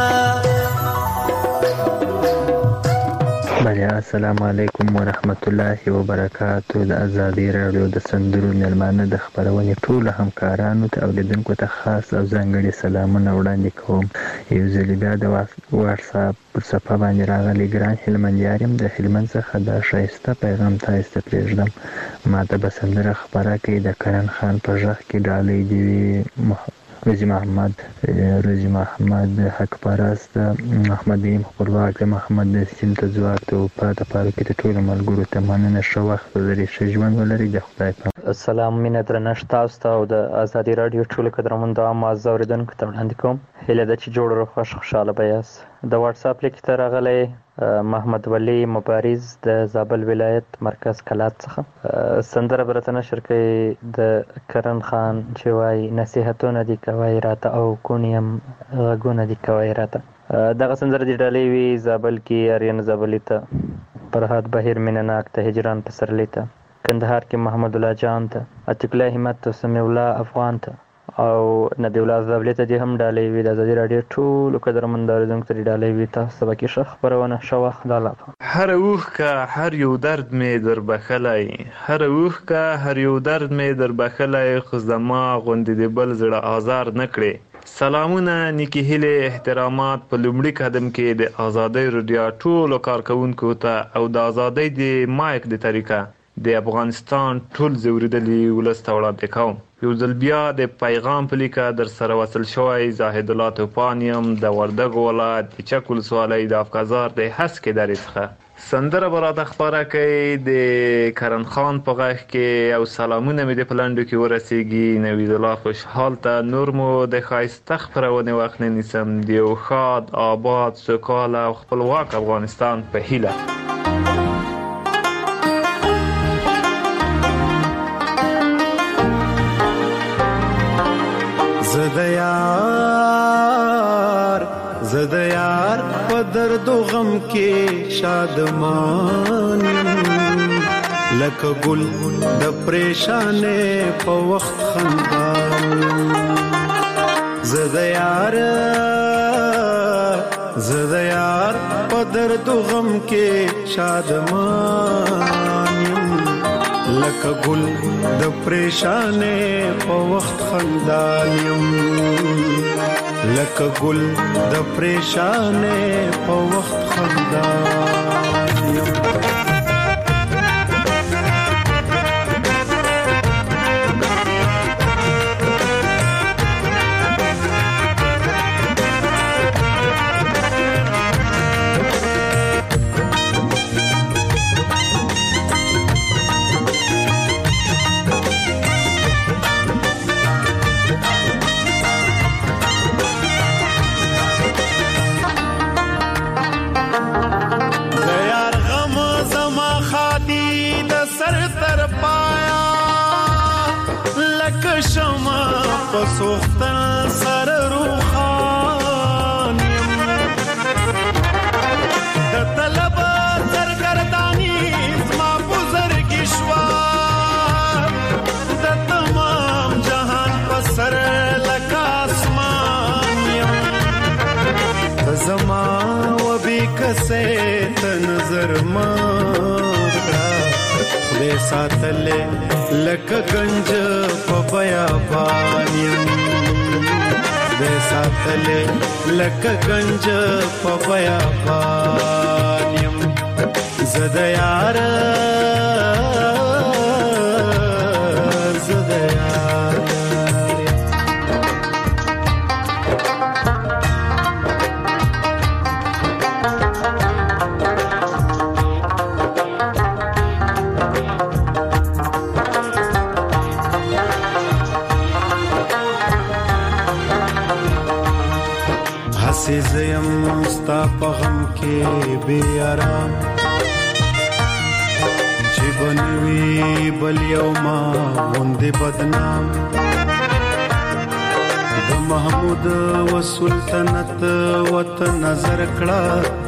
بله السلام علیکم ورحمت الله وبرکاتو. د ازادي رادیو د سندرو مېلمانه د خپرونې ټولو همکارانو ته اوریدونکو ته خاص او ځانګړي سلامونه وړاندې کوم. یو ځل بیا د واتساپ په صفحه باندې راغلی ګران هلمندیار یم. د هلمند څخه دا ښایسته پیغام تاسو ته پرېږدم. ما ته به سندره خپره کړي د کرن خان په غږ کې ډالۍ دې وي روزي محمد روزي محمد حق پرست محمد دیم خپلواک محمد سیند ځواک ته پاته پاره کې ټول ملګرو ته مننه. ښه وخت ولري ښه ژوند ولري د خدای په السلام مینه درنښت تاسو ته او د ازادي رادیو ټول قدرمنو او معزز اوریدونکو ته وړاندې کوم هیله ده چې جوړ او خوش خوشاله به یاست. د واتساپ لیک ته راغلی محمد ولی مبارز د زابل ولایت مرکز کلات څخه سندره برته نشر کوي د کرن خان چې وای نصیحتونه دي کوي راته او کونیم غږونه دي کوي راته. دغه سندره دی ډالۍ وی زابل کې اریان زابلی ته فرهاد بهیر مینناک ته هجران پسرلی ته کندهار کې محمد الله جان ته عتیق الله همت ته سمیع الله افغان ته او نبی الله زابلی ته دې هم ډالۍ وی. د ازادي رادیو ټولو قدرمنو اوریدونکو ته ډالۍ وی. تاسو به کې ښه خپرونه ښه وخت لاله. هر اوښکه هر یو درد مې در بخلی هر اوښکه هر یو درد مې در بخلی خو زما غوندې د بل زړه آزار نه کړې. سلامونه نیکی هیلې احترامات په لومړي قدم کې د ازادۍ رادیو ټولو کارکونکو ته او د ازادۍ د مایک د طریقه د افغانستان ټول زوریدلي ولس ته وړاندې کوم. یو ځل بیا د پیغام په لیکه در سره وصل شوی زاهد الله توپان یم د وردګو ولایت د چک ولسوالۍ د افغازار د هسکې درې څخه. سندره به راته خپره کوي د کرن خان په غږ کې او سلامونه مې د پلنډو کې ورسیږي. نوید الله خوشحال ته نور مو د ښایسته خپرونې وخت نه نیسم د یو ښاد آباد سوکاله او خپلواک افغانستان په هیله. زد یار زد یار په درد و غم کې شادمان لکه ګل د پریشانې په وخت خندان. زد یار زد یار په درد و غم کې شادمان لکه ګل د پریشانې په وخت خندان یم لکه ګل د پریشانې په وخت خندان یم. سوختن سر روخان د طلب سرګردانی زما بزرګی شوار د تمام جهان په سر لکه اسمان یم زما و به کسه ته نظر ما خدای ساتلې لکه گنج په بیابان یم دې ساتلې لکه گنج په بیابان یم زد یار زد یار. زیم ستا په غم کې بې آرام چې بنوي بل یو ما غوندې بدنام د محمود و سلطنت وطن نظر کړه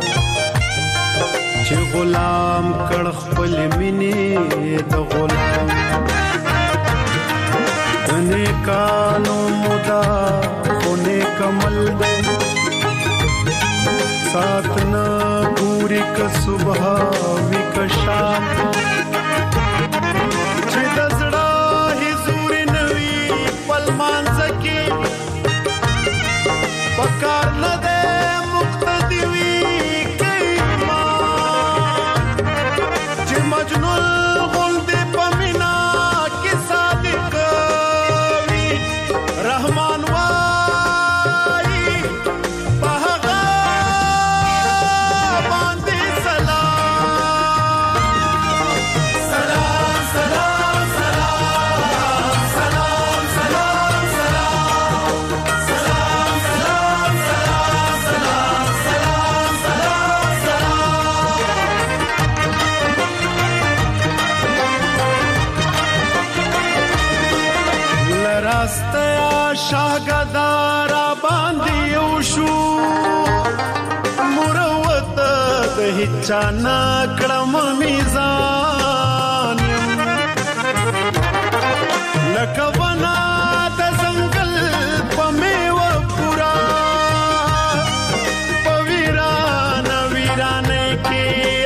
چې غلام کړ خپل مینې د غلام د دنے کانو مدا خونے کمل دے ساتنا پوری کا صبح وی کا شام چې د زړه حضور نوی پلمان زکی پکار نه ده مقتدی وی کیما چې مجنون غلد پمینا کی صادق وی رحمان وای پهغا باندې سلام سلام سلام سلام سلام سلام سلام سلام سلام سلام سلام سلام سلام لراستیا شاهګدارا باندې وشو مروت د هچا نا کړم میزان لکه ونا د زنګل په میوه پورا په ویران ویرانه کې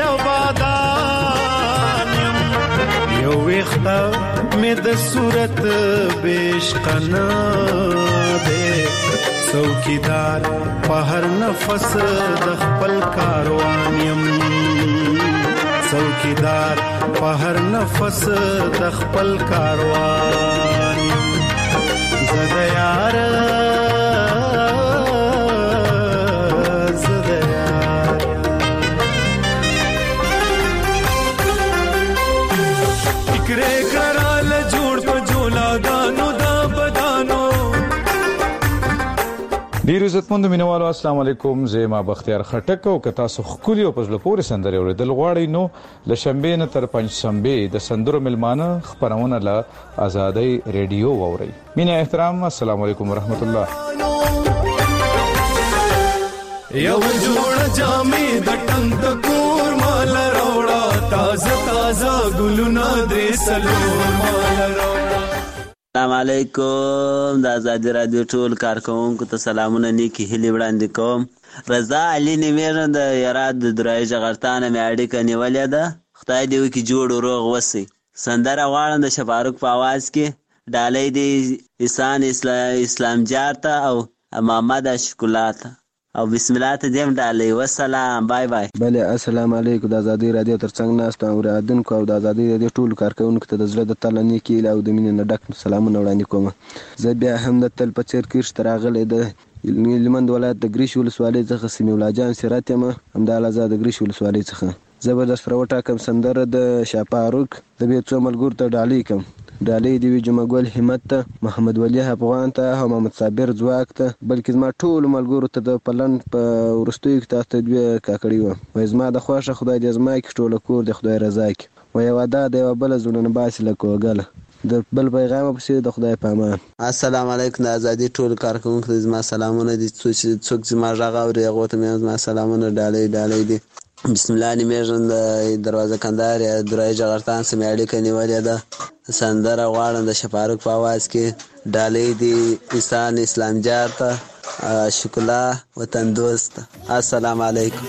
آبادان یو وخته مې د صورت بشقنا دے څوکیدار په هر نفس د خپل کاروان یم څوکیدار په هر نفس د خپل کاروان یم زه د یار زه د یار فکرې کرال جوړ په جولاګانو دا بدانو. ډیر عزتمند مینوالو السلام علیکم، زه ما بختیار خټک او که تاسو خولي او پزله پورې سندره اوریدل غواړئ نو ل شنبه نه تر پنځ شنبه د سندرو ملمانه خبرونه له آزادۍ ریډیو ووري. مینه احترام، السلام علیکم ورحمت الله. یو جوړ جامې د ټنګ کور مال راوړه تازه تازه ګلونه درې سلور مال راوړه. السلام علیکم، د آزادۍ رادیو ټول کارکوونکو ته سلامونه نیکی هیلې وړاندې کوم. رضا علي نیمېږه د یراد د درایي جغرتانه مې اړیکه نیولې ده. خدای دې وکړي جوړ و روغ وسئ. سندره غواړم د شفاروق په آواز کې، ډالۍ دې احسان اسلام جار ته او محمد اشرف الله ته او بسم الله ته دیم ډالۍ. وسلام، بای بای. بله السلام علیکم، د آزادۍ رادیو ترڅنګ ناست اورېدونکو او د آزادۍ رادیو ټولو کارکوونکو ته د زړه د تله نیکې هیلې او د مینې نه ډک سلامونه وړاندې کوم. زه بیا هم د تل په څېر کیش ته راغلی د هلمند ولایت د ګریش ولسوالۍ څخه سمیع الله جان سیرت یم، همداله زه د ګریش ولسوالۍ څخه. زه به درسره وټاکم سندره د شاپاروک د بیا څو ملګرو ته ډالۍ کړم. ډالۍ د وي جمعه ګل همت ته، محمد ولی افغان ته او محمد صابر ځواک ته، بلکې زما ټولو ملګرو ته د پلن په وروستیو کې تاسو ته دوې کاکړي وه. وایي زما د خوښه خدای دې زما کې ټوله کور د خدای رضا کې. وایي واده د یوه بله زړونه باسي له کوګله. د بل پیغام پسې د خدای په امان. السلام علیکم، د آزادۍ ټول کارکوونکو ته زما سلامونه دي. څوک زما غږ اوري هغو ته مې زما سلامونه ډالۍ ډالۍ دي. بسم الله نیمېږم د دروازه کندهار یا درایي جغرتان سره مې اړیکه نیولې ده. سندره غواړم د شفاروق په آواز کې، ډالۍ دي احسان اسلام جار ته، شکلا وطن دوست. السلام علیکم.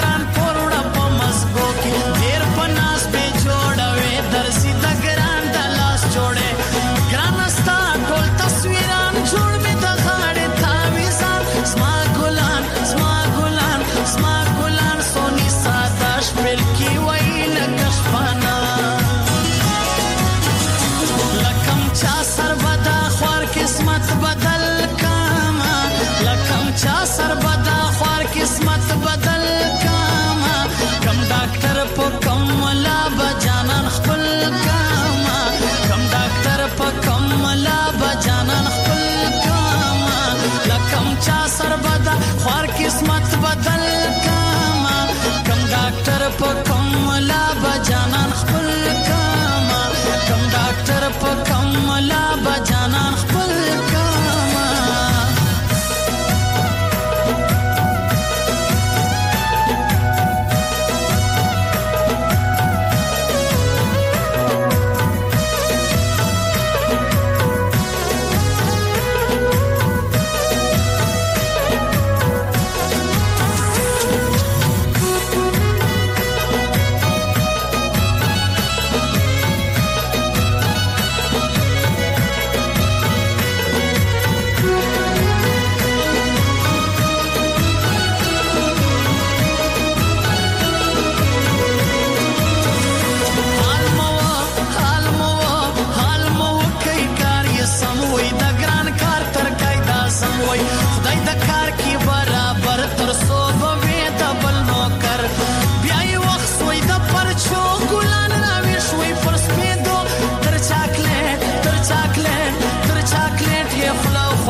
Gram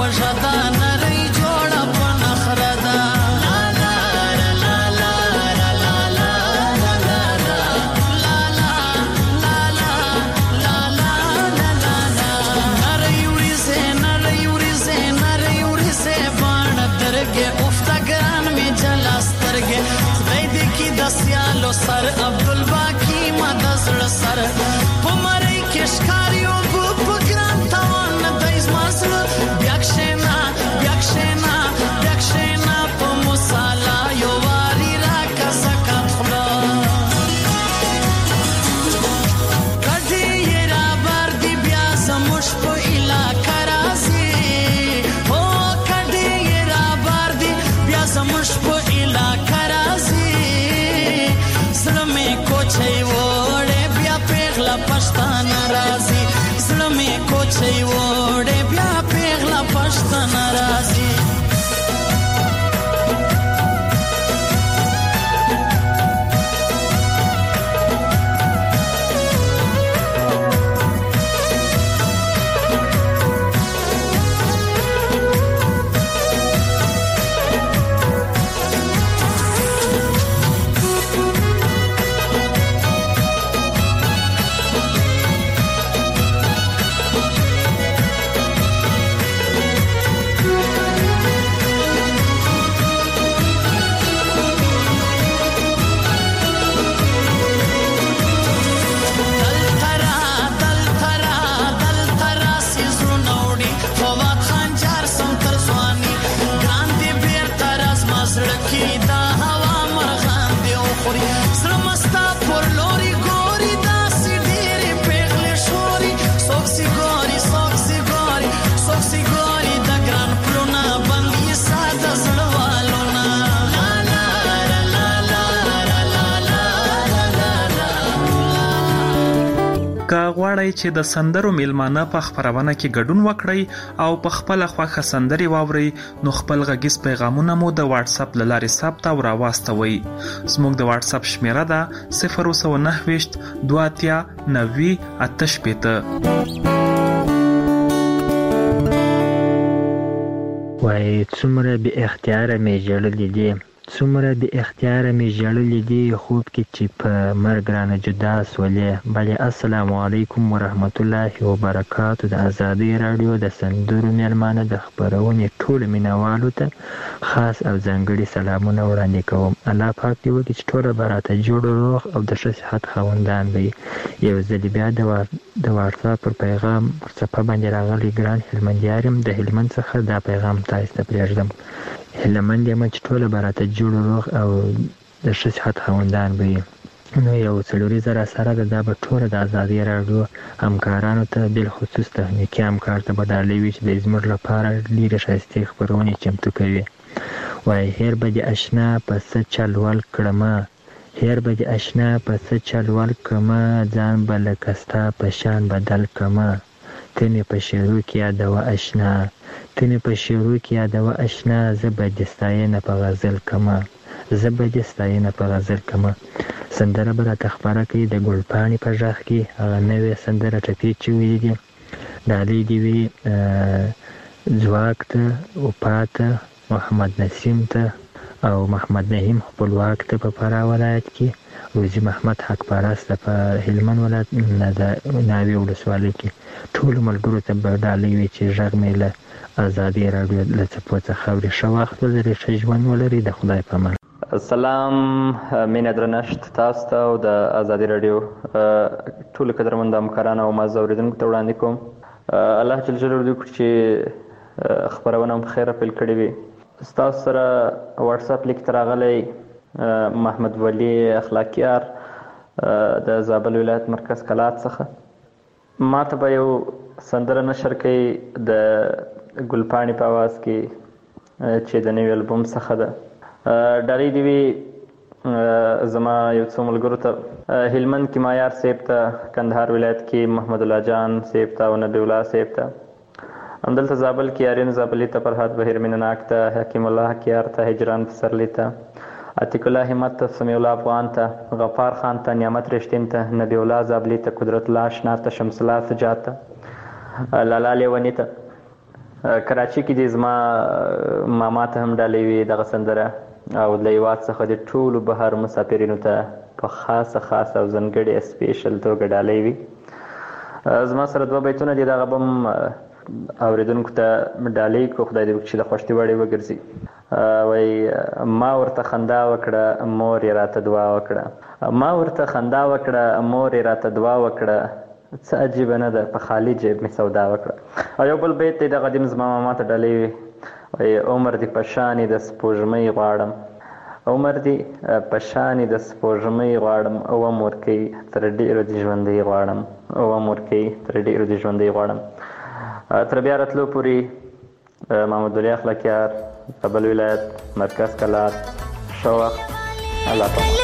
خوږه ده نرۍ جوړه په نخره ده سر عبدالباقی مده زړه سر په مری کې ښکاري اوبه په ګران تاوان دی زما زړه بیا کښېنه بیا کښېنه بیا کښېنه په مصاله یو وارې راکړه زکات خوله کډې یې راباردي بیا زموږ په علاقه راځي هو کډې یې راباردي بیا زموږ په علاقه راځي زړه مې کوچۍ وړې بیا پیغله پښتانه راځي زړه مې کوچۍ وړې بیا پیغله پښتانه راځي غواړئ چې د سندرو میلمانه په خپرونه کې ګډون وکړئ او په خپله خوښه سندرې واورئ نو خپل غږیز پیغامونه مو د واتس اپ له لارې ثبت او راواستوئ. زموږ د واتس اپ شمیره ده صفر سوه نهه ویشت دوه اتیا نوي اته شپېته. وایي څومره بې اختیاره مې ژړلي دي څومره بې اختیاره مې ژړلي دي خوب کې چې په مرګ رانه جدا سولې. بلې السلام علیکم ورحمت الله وبرکاتو. د ازادۍ راډیو د سندرو میلمانه د خپرونې ټولو مینوالو ته خاص او ځانګړي سلامونه وړاندې کوم. الله پاک دې وکړي چې ټوله به راته جوړ روغ او د ښه صحت خاوندان وي. یو ځلې بیا د واتساپ پر پیغام پر څپه باندې راغلی ګران هلمندیار یم. د هلمند څخه دا پیغام تاسو ته پرېږدم. هلمند یم چې ټوله به راته جوړ روغ او د ښه صحت خاوندان به وي. نو یو څلوریزه راسره ده دا به ټوله د ازادۍ راډیو همکارانو ته بالخصوص تخنیکي همکار ته به ډالۍ وي چې د زموږ لپاره ډېرې ښایستې خپرونې چمتو کوي. وایي هیر به دې اشنا په څه چل ول کړمه هیر به دې اشنا په څه چل ول کړمه ځان به لکه ستا په شان بدل کړمه ته مې په شعرو کې یادوه اشنا ته مې په شعرو کې یادوه اشنا زه به دې ستاینه په غزل کړمه زه به دې ستاینه په غزل کړمه. سندره به راته خپره کوي د ګلپاڼې په غږ کې هغه نوې سندره ټپې چې ویلي دي. ډالۍ دې وي ځواک ته وپا ته محمد نسیم ته او محمد نعیم خپلواک ته په فراه ولایت کې روزي محمد حق پرست په هلمند ولایت ناوې ولسوالۍ کې ټولو ملګرو ته به ډالۍ وي چې غږ مې له ازادۍ راډیو له څپو څخه اوري. ښه وخت ولري ښه ژوند ولري د خدای په امان. سلام مینه درنښت تاسو ته او د ازادۍ راډیو ټولو قدرمنو همکارانو او معزز اورېدونکو ته وړاندې کوم. الله جل جلاله دې وکړي چې خپرونه مو په خیره پیل کړې وي. ستاسو سره واتساپ لیک ته راغلی محمد ولی اخلاقیار د زابل ولایت مرکز کلات څخه. ما ته به یو سندره نشر کوي د ګلپاڼې په اواز کې چې د نوي البوم څخه ده. ډالۍ دې وي زما یو څو ملګرو ته هلمند کې مایار صاحب ته، کندهار ولایت کې محمد الله جان صاحب ته او نبی الله صاحب ته، همدلته زابل کې آرین زابلي ته، فرهاد بهیر مینناک ته، حکیم الله حکیار ته، هجران پسرلی ته، عتیق الله همت ته، سمیع الله افغان ته، غفار خان ته، نعمت رشتین ته، نبی الله زابلي ته، قدرت الله اشنا ته، شمس الله سجاد ته، لالا لیونی ته، کراچي کې د زما ماما ته هم ډالۍ وي دغه سندره او له هېواد څخه د ټولو بهر مسافرینو ته په خاصه خاصه او ځانګړې سپیشل توګه ډالۍ وي. زما سره دوه بیتونه دي دغه به هم اورېدونکو ته ډالۍ کړو، خدای دې وکړي چې د خوښتي وړ یې وګرځي. وایي ما ورته خندا وکړه مور یې راته دعا وکړه، ما ورته خندا وکړه مور یې راته دعا وکړه، څه عجیبه نه ده په خالي جیب مې سودا وکړه. او یو بل بیت دی دغه دیم زما ماما ته ډالۍ وي، وایي عمر دې په شانې د سپوږمۍ غواړم، عمر دې په شانې د سپوږمۍ غواړم، اوم ورکوي تر ډېرو دې ژوندۍ غواړم، اوم ورکوي تر ډېرو دې ژوندۍ غواړم. تر بیا راتلو پورې محمد ولي اخلاقیار، کابل ولایت، مرکز کلات، ښه وخت، الله پاک.